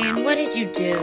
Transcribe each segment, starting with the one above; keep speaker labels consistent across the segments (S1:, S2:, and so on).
S1: Brian, what did you do?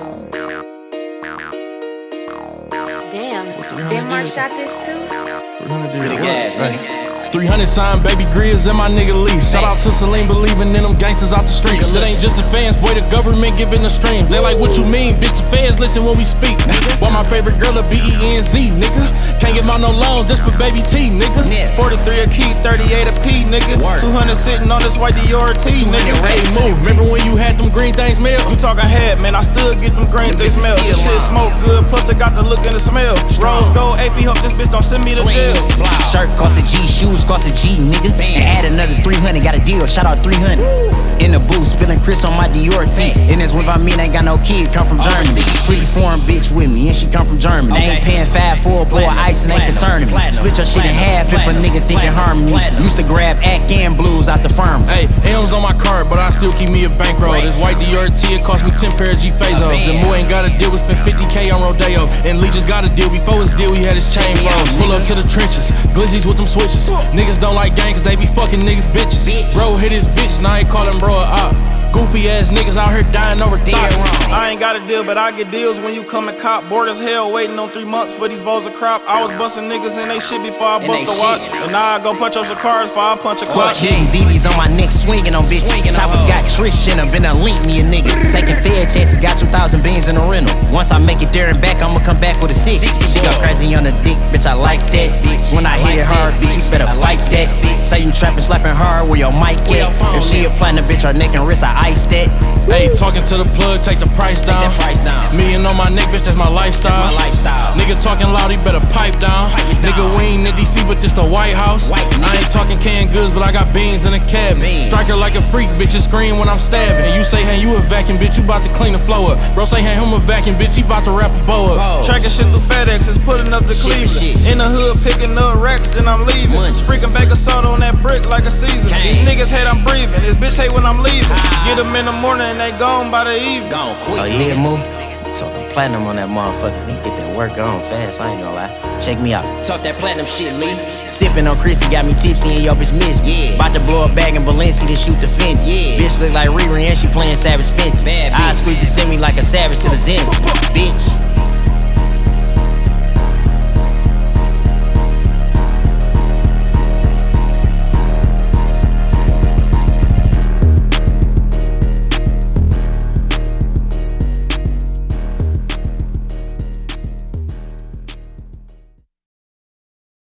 S2: Damn, Ben Mark shot this too?
S3: 300 did
S4: gas, nigga.
S3: 300 signed baby grills and my nigga lease. Shout out to Celine believing in them gangsters out the streets. It ain't just the fans, boy, the government giving the streams. They like what you mean, bitch, the fans listen when we speak, nigga. Boy, my favorite girl a BENZ, nigga. Can't give out no loans just for baby T, nigga.
S5: 43 a key, 38 a P, nigga. 200 sitting on this white Dior T, nigga.
S3: Hey, move, remember when you had them green things smell?
S5: You talking head, man, I still get them green things smell. This shit smoke good, plus it got the look and the smell. Rose gold AP, hope this bitch don't send me to jail.
S4: Shirt cost a G, shoes cost a G, nigga. And add another 300, got a deal, shout out 300. In the booth, spilling Chris on my Dior tee. And this one by me, ain't got no kid, come from Germany. Pretty foreign bitch with me, and she come from Germany. They ain't paying 5 for a boy of ice and ain't concerning me. Split your shit in half if a nigga thinking harm me. Used to grab Ack and Blues out the firms.
S3: Hey, M's on my card, but I still keep me a bankroll. This white Dior tee, it cost me 10 pair of G Fazos. And Moore ain't got a deal, we spent 50K on Rodeo. And Lee just got a deal, before his deal, he had his chain froze. Pull up to the trenches, glizzies with them switches. Niggas don't like gang cause they be fucking niggas bitches. Bro hit his bitch, now I ain't callin' bro a op. Goofy ass niggas out here dying over thoughts.
S5: I ain't got a deal, but I get deals when you come and cop. Bored as hell, waiting on 3 months for these bowls of crop. I was busting niggas in they shit before I bust a watch. And now I go punch up some cars before I punch a clock.
S4: Fuck hitting BBs on my neck, swinging on bitch. Choppers got Trish in them, been a link me a nigga. Taking fair chances, got 2,000 beans in the rental. Once I make it there and back, I'ma come back with a 6. She go crazy on the dick, bitch, I like that. When I hit it hard, bitch, you better fight that. Say you trapping, slapping hard, where your mic at? If she a platinum bitch, her neck and wrist, I ice that.
S3: Hey, talking to the plug, take the price down. Million on my neck, bitch, that's my lifestyle. Nigga talking loud, he better pipe down. Nigga, we ain't in DC, but this the White House. I ain't talking canned goods, but I got beans in the cabin. Striker like a freak, bitch, you scream when I'm stabbing. And you say, hey, you a vacuum, bitch, you bout to clean the flow up. Bro say, hey, him a vacuum, bitch, he bout to wrap a bow up.
S5: Tracking shit through FedEx, it's putting up to Cleveland. In the hood, picking up racks, then I'm leaving. Sprinkling back of soda on that brick like a season. These niggas hate I'm breathing, this bitch hate when I'm leaving. Get them in the morning and they gone by the evening.
S4: Gone quick. Oh yeah, move. Talking platinum on that motherfucker. Nigga, get that work on fast, I ain't gonna lie. Check me out. Talk that platinum shit, Lee. Sippin' on Chrissy, got me tipsy and yo bitch miss me. Bout to blow a bag in Balenci to shoot the fence. Bitch look like Riri and she playing Savage Fence. I squeeze the semi like a savage to the zen. Bitch.